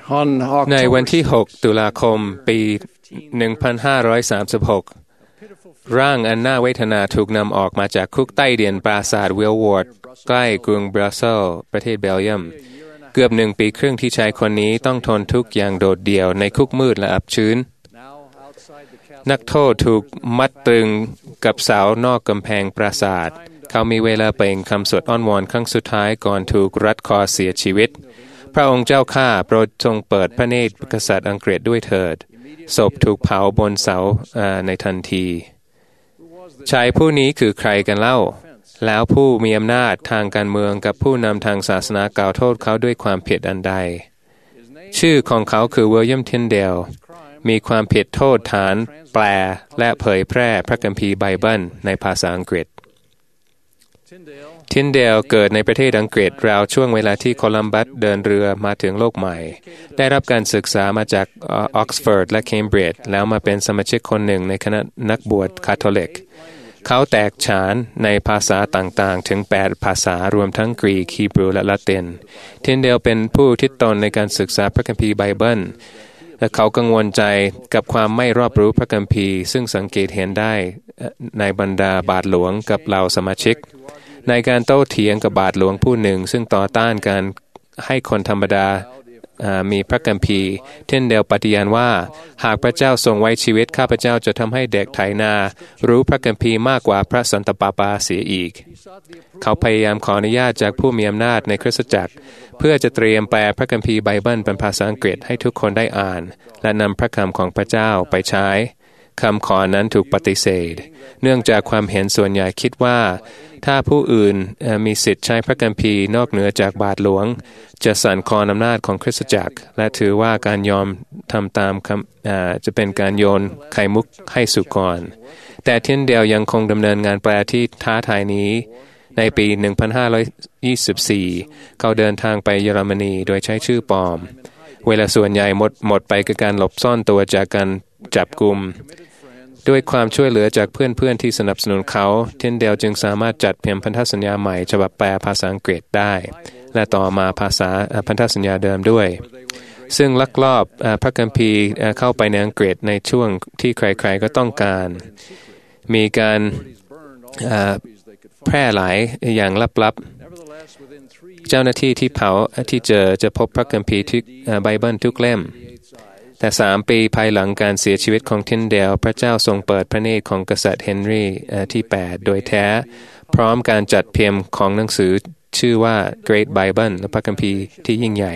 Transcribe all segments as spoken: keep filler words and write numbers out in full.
ในวันที่หกตุลาคมปีหนึ่งพันห้าร้อยสามสิบหกร่างอันน่าเวทนาถูกนำออกมาจากคุกใต้ดินปราสาทวิลวอร์ดใกล้กรุงบรัสเซลส์ประเทศเบลเยียมเกือบหนึ่งปีครึ่งที่ชายคนนี้ต้องทนทุกข์อย่างโดดเดี่ยวในคุกมืดและอับชื้นนักโทษถูกมัดตรึงกับเสานอกกำแพงปราสาทเขามีเวลาเปล่งคำสวดอ้อนวอนครั้งสุดท้ายก่อนถูกรัดคอเสียชีวิตพระองค์เจ้าข้าโปรดทรงเปิดพระเนตรกษัตริย์อังกฤษด้วยเถิดศพถูกเผาบนเสาในทันทีชายผู้นี้คือใครกันเล่าแล้วผู้มีอำนาจทางการเมืองกับผู้นำทางศาสนากล่าวโทษเขาด้วยความผิดอันใดชื่อของเขาคือวิลเลียมทินเดลมีความผิดโทษฐานแปลและเผยแพร่พระคัมภีร์ไบเบิลในภาษาอังกฤษทินเดลเกิดในประเทศอังกฤษราวช่วงเวลาที่โคลัมบัสเดินเรือมาถึงโลกใหม่ได้รับการศึกษามาจากออกซฟอร์ดและเคมบริดจ์แล้วมาเป็นสมาชิกคนหนึ่งในคณะนักบวชคาทอลิกเขาแตกฉานในภาษาต่างๆถึงแปดภาษารวมทั้งกรีกฮีบรูและละตินทินเดลเป็นผู้ที่ตนในการศึกษาพระคัมภีร์ไบเบิลและเขากังวลใจกับความไม่รอบรู้พระคัมภีร์ซึ่งสังเกตเห็นได้ในบรรดาบาทหลวงกับเหล่าสมาชิกในการโต้เถียงกับบาทหลวงผู้หนึ่งซึ่งต่อต้านการให้คนธรรมดามีพระคัมภีร์เทนเดลปฏิญาณว่าหากพระเจ้าทรงไว้ชีวิตข้าพเจ้าจะทำให้เด็กไถนารู้พระคัมภีร์มากกว่าพระสันตะปาปาเสียอีกเขาพยายามขออนุญาตจากผู้มีอำนาจในคริสตจักรเพื่อจะเตรียมแปลพระคัมภีร์ไบเบิลเป็นภาษาอังกฤษให้ทุกคนได้อ่านและนำพระคำของพระเจ้าไปใช้คำขอนั้นถูกปฏิเสธเนื่องจากความเห็นส่วนใหญ่คิดว่าถ้าผู้อื่นมีสิทธิ์ใช้พระคัมภีร์นอกเหนือจากบาทหลวงจะสั่นคลอนอำนาจของคริสตจักรและถือว่าการยอมทำตามคำจะเป็นการโยนไข่มุกให้สุกรแต่ทินเดลยังคงดำเนินงานแปลที่ท้าทายนี้ในปีหนึ่งพันห้าร้อยยี่สิบสี่เขาเดินทางไปเยอรมนีโดยใช้ชื่อปลอมเวลาส่วนใหญ่หมดหมดไปกับการหลบซ่อนตัวจากการจับกุมด้วยความช่วยเหลือจากเพื่อนๆที่สนับสนุนเขาเทนเดลจึงสามารถจัดพิมพ์พันธสัญญาใหม่ฉบับแปลภาษาอังกฤษได้และต่อมาภาษาพันธสัญญาเดิมด้วยซึ่งลักลอบพระคัมภีร์เข้าไปในอังกฤษในช่วงที่ใครๆก็ต้องการมีการแพร่หลายอย่างลับๆเจ้าหน้าที่ที่เผาที่เจอจะพบพระคัมภีร์ทุกไบเบิลทุกเล่มแต่สามปีภายหลังการเสียชีวิตของทินเดลพระเจ้าทรงเปิดพระเนตรของกษัตริย์เฮนรี่ที่แปดโดยแท้พร้อมการจัดพิมพ์ของหนังสือชื่อว่า Great Bible และพระคัมภีร์ที่ยิ่งใหญ่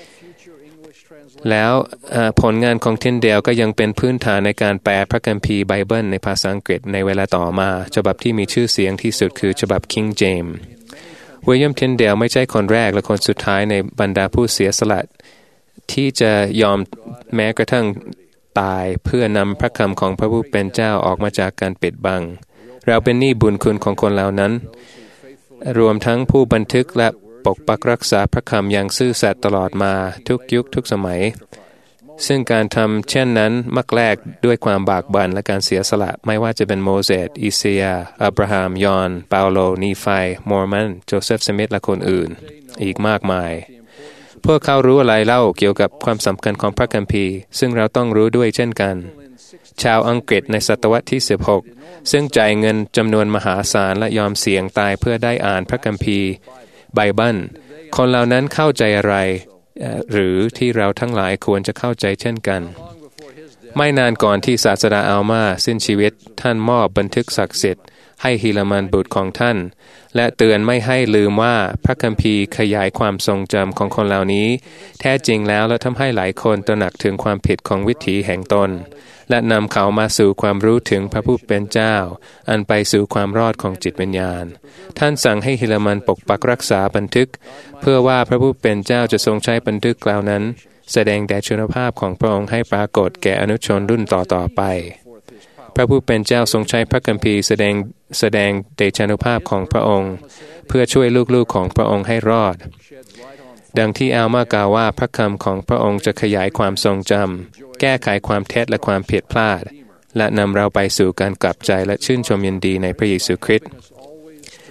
แล้วผลงานของทินเดลก็ยังเป็นพื้นฐานในการแปลพระคัมภีร์ไบเบิลในภาษาอังกฤษในเวลาต่อมาฉบับที่มีชื่อเสียงที่สุดคือฉบับ King James วิลเลียมทินเดลไม่ใช่คนแรกและคนสุดท้ายในบรรดาผู้เสียสละที่จะยอมแม้กระทั่งตายเพื่อนำพระคำของพระผู้เป็นเจ้าออกมาจากการปิดบังเราเป็นหนี้บุญคุณของคนเหล่านั้นรวมทั้งผู้บันทึกและปกปักรักษาพระคำอย่างซื่อสัตย์ตลอดมาทุกยุคทุกสมัยซึ่งการทำเช่นนั้นมักแลกด้วยความบากบั่นและการเสียสละไม่ว่าจะเป็นโมเสสอิสยาห์อับราฮัมยอห์นเปาโลนีไฟมอร์แมนโจเซฟสมิธและคนอื่นอีกมากมายพวกเขารู้อะไรเล่าเกี่ยวกับความสำคัญของพระคัมภีร์ซึ่งเราต้องรู้ด้วยเช่นกันชาวอังกฤษในศตวรรษที่สิบหกซึ่งจ่ายเงินจำนวนมหาศาลและยอมเสี่ยงตายเพื่อได้อ่านพระคัมภีร์ไบเบิลคนเหล่านั้นเข้าใจอะไรหรือที่เราทั้งหลายควรจะเข้าใจเช่นกันไม่นานก่อนที่ศาสดาอัลมาสิ้นชีวิตท่านมอบบันทึกศักดิ์สิทธิ์ให้ฮิลามันบุตรของท่านและเตือนไม่ให้ลืมว่าพระคัมภีร์ขยายความทรงจำของคนเหล่านี้แท้จริงแล้วและทำให้หลายคนตระหนักถึงความผิดของวิถีแห่งตนและนำเขามาสู่ความรู้ถึงพระผู้เป็นเจ้าอันไปสู่ความรอดของจิตวิญญาณท่านสั่งให้ฮิลามันปกปักรักษาบันทึกเพื่อว่าพระผู้เป็นเจ้าจะทรงใช้บันทึกเหล่านั้นแสดงแด่ชนภาพของพระองค์ให้ปรากฏแก่อนุชนรุ่นต่อๆไปพระผู้เป็นเจ้าทรงใช้พระคัมภีร์แสดงแสดงเดชานุภาพของพระองค์เพื่อช่วยลูกๆของพระองค์ให้รอดดังที่อัลมากล่าวว่าพระคำของพระองค์จะขยายความทรงจำแก้ไขความเท็จและความผิดพลาดและนำเราไปสู่การกลับใจและชื่นชมยินดีในพระเยซูคริสต์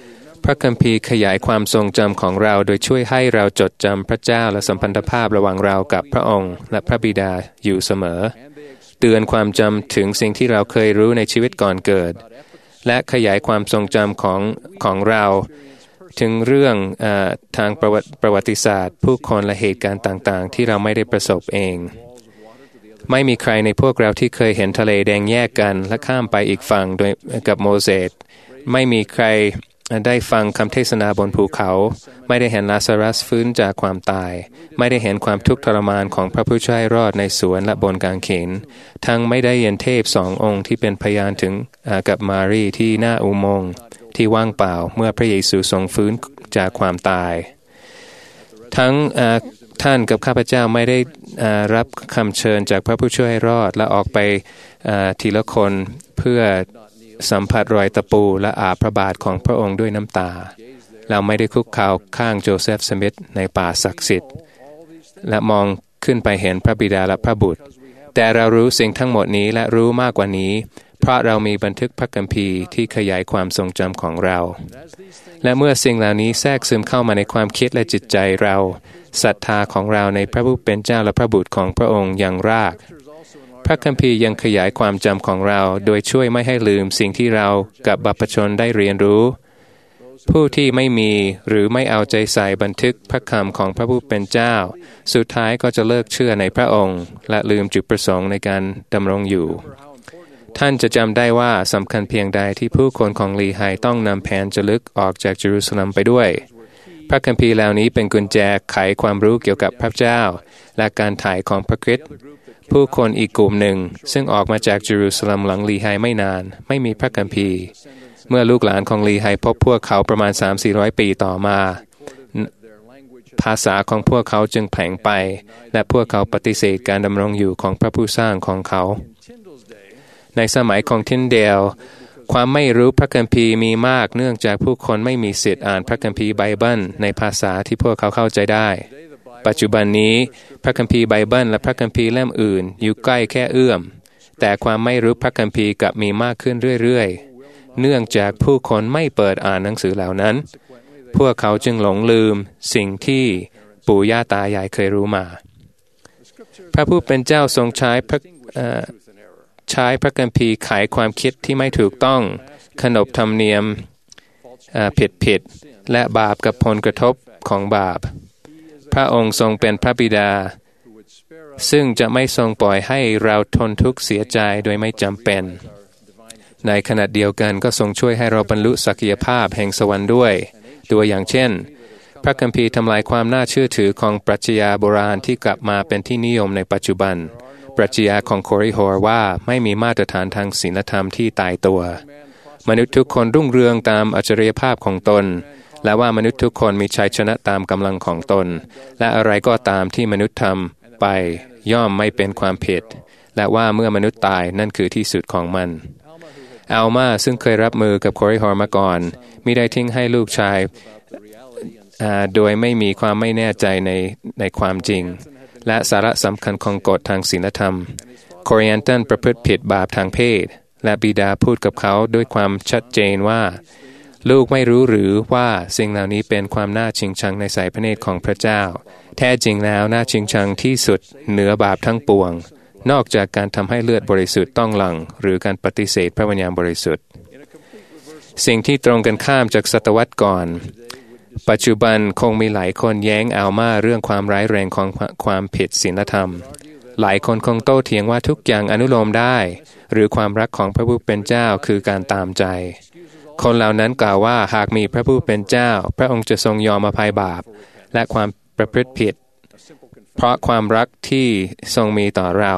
พระคัมภีร์ขยายความทรงจำของเราโดยช่วยให้เราจดจำพระเจ้าและสัมพันธภาพระหว่างเรากับพระองค์และพระบิดาอยู่เสมอเตือนความจำถึงสิ่งที่เราเคยรู้ในชีวิตก่อนเกิดและขยายความทรงจำของของเราถึงเรื่องเออทางประวัติประวัติศาสตร์ผู้คนและเหตุการณ์ต่างๆที่เราไม่ได้ประสบเองไม่มีใครในพวกเราที่เคยเห็นทะเลแดงแยกกันและข้ามไปอีกฝั่งโดยกับโมเสสไม่มีใครได้ฟังคำเทศนาบนภูเขาไม่ได้เห็นลาซารัสฟื้นจากความตายไม่ได้เห็นความทุกข์ทรมานของพระผู้ช่วยรอดในสวนและบนกางเขนทั้งไม่ได้เห็นเทพสององค์ที่เป็นพยานถึงกับมารีที่หน้าอุโมงค์ที่ว่างเปล่าเมื่อพระเยซูทรงฟื้นจากความตายทั้งท่านกับข้าพเจ้าไม่ได้รับคำเชิญจากพระผู้ช่วยรอดและออกไปทีละคนเพื่อสัมผัสรอยตะปูและอาบพระบาทของพระองค์ด้วยน้ำตาเราไม่ได้คุกเข่าข้างโจเซฟสมิธในป่าศักดิ์สิทธิ์และมองขึ้นไปเห็นพระบิดาและพระบุตรแต่เรารู้สิ่งทั้งหมดนี้และรู้มากกว่านี้เพราะเรามีบันทึกพระคัมภีร์ที่ขยายความทรงจำของเราและเมื่อสิ่งเหล่านี้แทรกซึมเข้ามาในความคิดและจิตใจเราศรัทธาของเราในพระผู้เป็นเจ้าและพระบุตรของพระองค์ยังรากพระคัมภีร์ยังขยายความจำของเราโดยช่วยไม่ให้ลืมสิ่งที่เรากับบัพพชนได้เรียนรู้ผู้ที่ไม่มีหรือไม่เอาใจใส่บันทึกพระคำของพระผู้เป็นเจ้าสุดท้ายก็จะเลิกเชื่อในพระองค์และลืมจุดประสงค์ในการดำรงอยู่ท่านจะจำได้ว่าสำคัญเพียงใดที่ผู้คนของลีไฮต้องนำแผนจลึกออกจากเยรูซาเล็มไปด้วยพระคัมภีร์เหล่านี้เป็นกุญแจไขความรู้เกี่ยวกับพระเจ้าและการถ่ายของพระคริสต์ผู้คนอีกกลุ่มหนึ่งซึ่งออกมาจากเยรูซาเล็มหลังลีไฮไม่นานไม่มีพระคัมภีร์เมื่อลูกหลานของลีไฮพบพวกเขาประมาณ สามถึงสี่ร้อย ปีต่อมาภาษาของพวกเขาจึงแผลงไปและพวกเขาปฏิเสธการดำรงอยู่ของพระผู้สร้างของเขาในสมัยของทินเดลความไม่รู้พระคัมภีร์มีมากเนื่องจากผู้คนไม่มีสิทธิ์อ่านพระคัมภีร์ไบเบิลในภาษาที่พวกเขาเข้าใจได้ปัจจุบันนี้พระคัมภีร์ไบเบิลและพระคัมภีร์เล่มอื่นอยู่ใกล้แค่เอื้อมแต่ความไม่รู้พระคัมภีร์กลับมีมากขึ้นเรื่อยๆเนื่องจากผู้คนไม่เปิดอ่านหนังสือเหล่านั้นพวกเขาจึงหลงลืมสิ่งที่ปู่ย่าตายายเคยรู้มาพระผู้เป็นเจ้าทรงใช้พระใช้พระคัมภีร์ไขความคิดที่ไม่ถูกต้องขนบธรรมเนียมผิดผิดและบาปกับผลกระทบของบาปพระองค์ทรงเป็นพระบิดาซึ่งจะไม่ทรงปล่อยให้เราทนทุกข์เสียใจโดยไม่จำเป็นในขณะเดียวกันก็ทรงช่วยให้เราบรรลุศักยภาพแห่งสวรรค์ด้วยตัวอย่างเช่นพระคัมภีร์ทำลายความน่าเชื่อถือของปรัชญาโบราณที่กลับมาเป็นที่นิยมในปัจจุบันปรัชญาของโคริฮอร์ว่าไม่มีมาตรฐานทางศีลธรรมที่ตายตัวมนุษย์ทุกคนรุ่งเรืองตามอัจฉริยภาพของตนและว่ามนุษย์ทุกคนมีชัยชนะตามกำลังของตนและอะไรก็ตามที่มนุษย์ทำไปย่อมไม่เป็นความผิดและว่าเมื่อมนุษย์ตายนั่นคือที่สุดของมันอัลมาซึ่งเคยรับมือกับโคริฮอร์มาก่อนมิได้ทิ้งให้ลูกชายโดยไม่มีความไม่แน่ใจในในความจริงและสาระสำคัญของกฎทางศีลธรรมโคริแอนตันประพฤติผิดบาปทางเพศและบิดาพูดกับเขาด้วยความชัดเจนว่าลูกไม่รู้หรือว่าสิ่งเหล่านี้เป็นความน่าชิงชังในสายพระเนตรของพระเจ้าแท้จริงแล้วน่าชิงชังที่สุดเหนือบาปทั้งปวงนอกจากการทำให้เลือดบริสุทธิ์ต้องหลั่งหรือการปฏิเสธพระวิญญาณบริสุทธิ์สิ่งที่ตรงกันข้ามจากศตวรรษก่อนปัจจุบันคงมีหลายคนแย้งอัลมาเรื่องความร้ายแรงของความผิดศีลธรรมหลายคนคงโต้เถียงว่าทุกอย่างอนุโลมได้หรือความรักของพระผู้เป็นเจ้าคือการตามใจคนเหล่านั้นกล่าวว่าหากมีพระผู้เป็นเจ้าพระองค์จะทรงยอมอภัยบาปและความประพฤติผิดเพราะความรักที่ทรงมีต่อเรา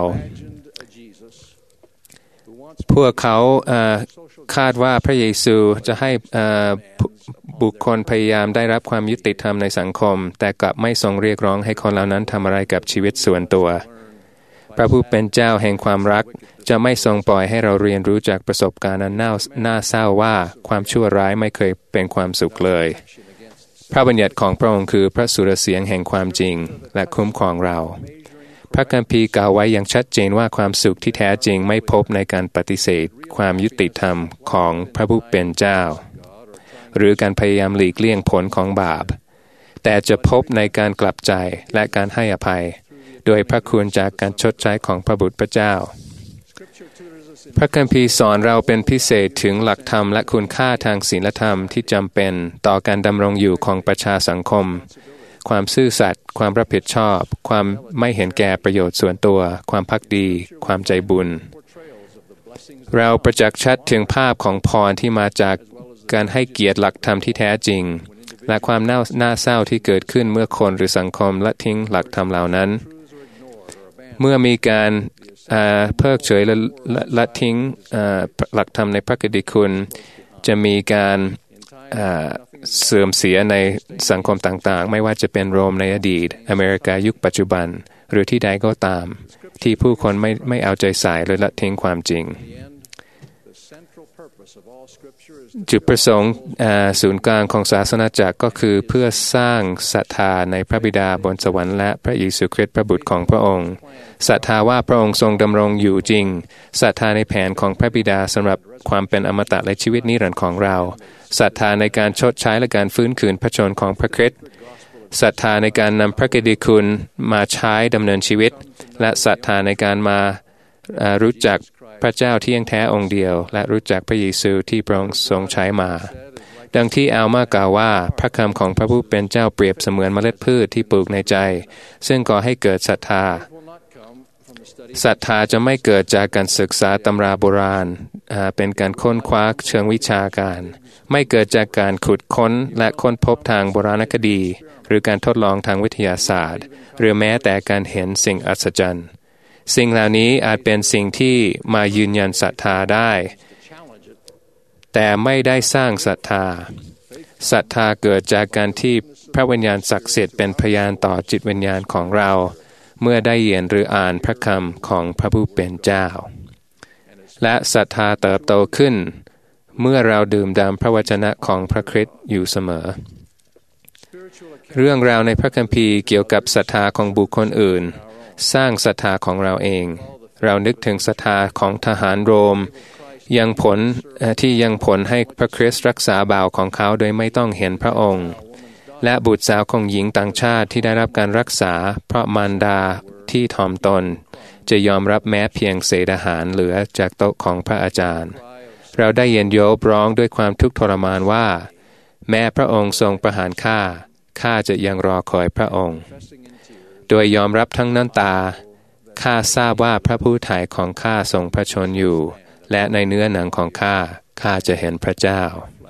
พวกเขาคาดว่าพระเยซูจะให้บุคคลพยายามได้รับความยุติธรรมในสังคมแต่กลับไม่ทรงเรียกร้องให้คนเหล่านั้นทำอะไรกับชีวิตส่วนตัวพระผู้เป็นเจ้าแห่งความรักจะไม่ทรงปล่อยให้เราเรียนรู้จากประสบการณ์อันน่าเศร้าว่าความชั่วร้ายไม่เคยเป็นความสุขเลยพระบัญญัติของพระองค์คือพระสุรเสียงแห่งความจริงและคุ้มครองเราพระคัมภีร์กล่าวไว้อย่างชัดเจนว่าความสุขที่แท้จริงไม่พบในการปฏิเสธความยุติธรรมของพระผู้เป็นเจ้าหรือการพยายามหลีกเลี่ยงผลของบาปแต่จะพบในการกลับใจและการให้อภัยโดยพระคุณจากการชดใช้ของพระบุตรพระเจ้าพระคัมภีร์สอนเราเป็นพิเศษถึงหลักธรรมและคุณค่าทางศีลธรรมที่จำเป็นต่อการดำรงอยู่ของประชาสังคมความซื่อสัตย์ความรับผิดชอบความไม่เห็นแก่ประโยชน์ส่วนตัวความภักดีความใจบุญเราประจักษ์ชัดถึงภาพของพรที่มาจากการให้เกียรติหลักธรรมที่แท้จริงและความน่าน่าเศร้าที่เกิดขึ้นเมื่อคนหรือสังคมละทิ้งหลักธรรมเหล่านั้นเมื่อมีการเพิกเฉยและละทิ้งหลักธรรมในพระกิตติคุณจะมีการเสื่อมเสียในสังคมต่างๆไม่ว่าจะเป็นโรมในอดีตอเมริกายุคปัจจุบันหรือที่ใดก็ตามที่ผู้คนไม่ไม่เอาใจใส่หรือละทิ้งความจริงจุดประสงค์ศูนย์กลางของศาสนาจักรก็คือเพื่อสร้างศรัทธาในพระบิดาบนสวรรค์และพระเยซูคริสต์พระบุตรของพระองค์ศรัทธาว่าพระองค์ทรงดำรงอยู่จริงศรัทธาในแผนของพระบิดาสำหรับความเป็นอมตะและชีวิตนิรันดร์ของเราศรัทธาในการชดใช้และการฟื้นคืนพระชนของพระคริสต์ศรัทธาในการนำพระกิตติคุณมาใช้ดำเนินชีวิตและศรัทธาในการมารู้จักพระเจ้าที่ยังแท้องค์เดียวและรู้จักพระเยซูที่พระองค์ทรงใช้มาดังที่อัลมากล่าวว่าพระคำของพระผู้เป็นเจ้าเปรียบเสมือนเมล็ดพืชที่ปลูกในใจซึ่งก่อให้เกิดศรัทธาศรัทธาจะไม่เกิดจากการศึกษาตำราโบราณเป็นการค้นคว้าเชิงวิชาการไม่เกิดจากการขุดค้นและค้นพบทางโบราณคดีหรือการทดลองทางวิทยาศาสตร์หรือแม้แต่การเห็นสิ่งอัศจรรย์สิ่งเหล่านี้อาจเป็นสิ่งที่มายืนยันศรัทธาได้แต่ไม่ได้สร้างศรัทธาศรัทธาเกิดจากการที่พระวิญญาณศักดิ์สิทธิ์เป็นพยานต่อจิตวิญญาณของเราเมื่อได้เรียนหรืออ่านพระคำของพระผู้เป็นเจ้าและศรัทธาเติบโตขึ้นเมื่อเราดื่มด่ำพระวจนะของพระคริสต์อยู่เสมอเรื่องราวในพระคัมภีร์เกี่ยวกับศรัทธาของบุคคลอื่นสร้างศรัทธาของเราเองเรานึกถึงศรัทธาของทหารโรมยังผลที่ยังผลให้พระคริสต์รักษาบ่าวของเขาโดยไม่ต้องเห็นพระองค์และบุตรสาวของหญิงต่างชาติที่ได้รับการรักษาเพราะมารดาที่ถ่อมตนจะยอมรับแม้เพียงเศษอาหารเหลือจากโต๊ะของพระอาจารย์เราได้ยินโยบร้องด้วยความทุกข์ทรมานว่าแม้พระองค์ทรงประหารข้าข้าจะยังรอคอยพระองค์โดยยอมรับทั้งน้ำตาข้าทราบว่าพระผู้ไถ่ของข้าทรงพระชนอยู่และในเนื้อหนังของข้าข้าจะเห็นพระเจ้า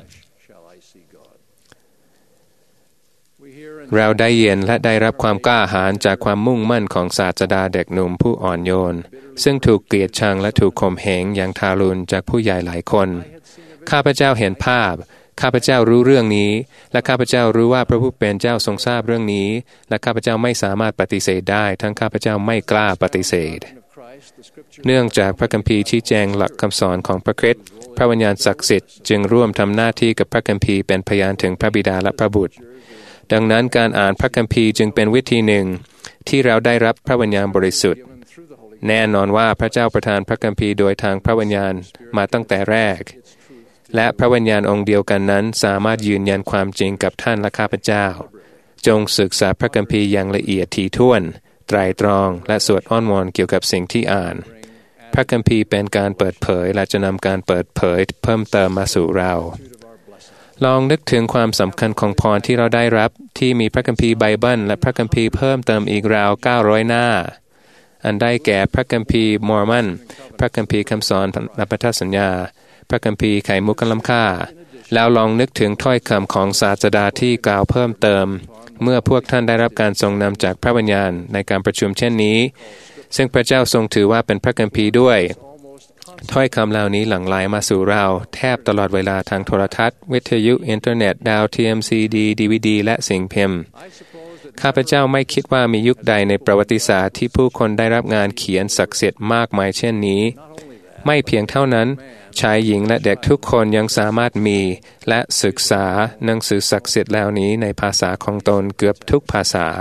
เราได้เย็นและได้รับความกล้าหาญจากความมุ่งมั่นของศาสดาเด็กหนุ่มผู้อ่อนโยนซึ่งถูกเกลียดชังและถูกข่มเหงอย่างทารุณจากผู้ใหญ่หลายคนข้าพเจ้าเห็นภาพข้าพเจ้ารู้เรื่องนี้และข้าพเจ้ารู้ว่าพระผู้เป็นเจ้าทรงทราบเรื่องนี้และข้าพเจ้าไม่สามารถปฏิเสธได้ทั้งข้าพเจ้าไม่กล้าปฏิเสธเนื่องจากพระคัมภีร์ชี้แจงหลักคำสอนของพระคริสต์พระวิญญาณศักดิ์สิทธิ์จึงร่วมทำหน้าที่กับพระคัมภีร์เป็นพยานถึงพระบิดาและพระบุตรดังนั้นการอ่านพระคัมภีร์จึงเป็นวิธีหนึ่งที่เราได้รับพระวิญญาณบริสุทธิ์แน่นอนว่าพระเจ้าประทานพระคัมภีร์โดยทางพระวิญญาณมาตั้งแต่แรกและพระวิญญาณองค์เดียวกันนั้นสามารถยืนยันความจริงกับท่านและข้าพเจ้าจงศึกษาพระคัมภีร์อย่างละเอียดถี่ถ้วนไตร่ตรองและสวดอ้อนวอนเกี่ยวกับสิ่งที่อ่านพระคัมภีร์เป็นการเปิดเผยและจะนำการเปิดเผยเพิ่มเติมมาสู่เราลองนึกถึงความสำคัญของพรที่เราได้รับที่มีพระคัมภีร์ไบเบิลและพระคัมภีร์เพิ่มเติมอีกราวเก้าร้อยหน้าอันได้แก่พระคัมภีร์มอร์มอนพระคัมภีร์คำสอนและพันธสัญญาพระคัมภีร์ไข่มุกกำลังค่าแล้วลองนึกถึงถ้อยคำของศาสดาที่กล่าวเพิ่มเติมเมื่อพวกท่านได้รับการทรงนำจากพระวิญญาณในการประชุมเช่นนี้ซึ่งพระเจ้าทรงถือว่าเป็นพระคัมภีร์ด้วยถ้อยคำเหล่านี้หลั่งไหลมาสู่เราแทบตลอดเวลาทางโทรทัศน์วิทยุอินเทอร์เน็ตดาวเทียมซีดีดีวีดีและสิ่งพิมพ์ข้าพเจ้าไม่คิดว่ามียุคใดในประวัติศาสตร์ที่ผู้คนได้รับงานเขียนศักดิ์สิทธิ์มากมายเช่นนี้ไม่เพียงเท่านั้นชายหญิงและเด็กทุกคนยังสามารถมีและศึกษาหนังสือศักดิ์สิทธิ์เหล่านี้ในภาษาของตนเกือบทุกภาษา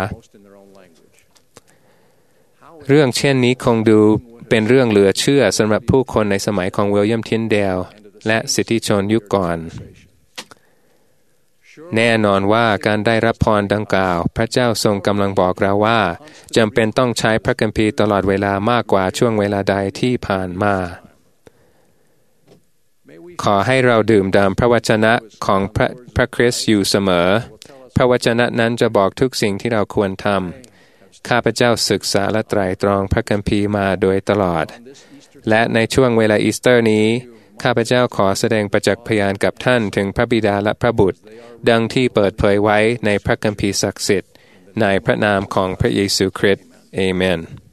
เรื่องเช่นนี้คงดูเป็นเรื่องเหลือเชื่อสำหรับผู้คนในสมัยของวิลเลียมทินเดลและสิทธิชนยุคก่อนแน่นอนว่าการได้รับพรดังกล่าวพระเจ้าทรงกำลังบอกเราว่าจำเป็นต้องใช้พระคัมภีร์ตลอดเวลามากกว่าช่วงเวลาใดที่ผ่านมาขอให้เราดื่มด่ำพระวจนะของพระพระคริสต์อยู่เสมอพระวจนะนั้นจะบอกทุกสิ่งที่เราควรทำข้าพเจ้าศึกษาและไตร่ตรองพระคัมภีร์มาโดยตลอดและในช่วงเวลาอีสเตอร์นี้ข้าพเจ้าขอแสดงประจักษ์พยานกับท่านถึงพระบิดาและพระบุตรดังที่เปิดเผยไว้ในพระคัมภีร์ศักดิ์สิทธิ์ในพระนามของพระเยซูคริสต์เอเมน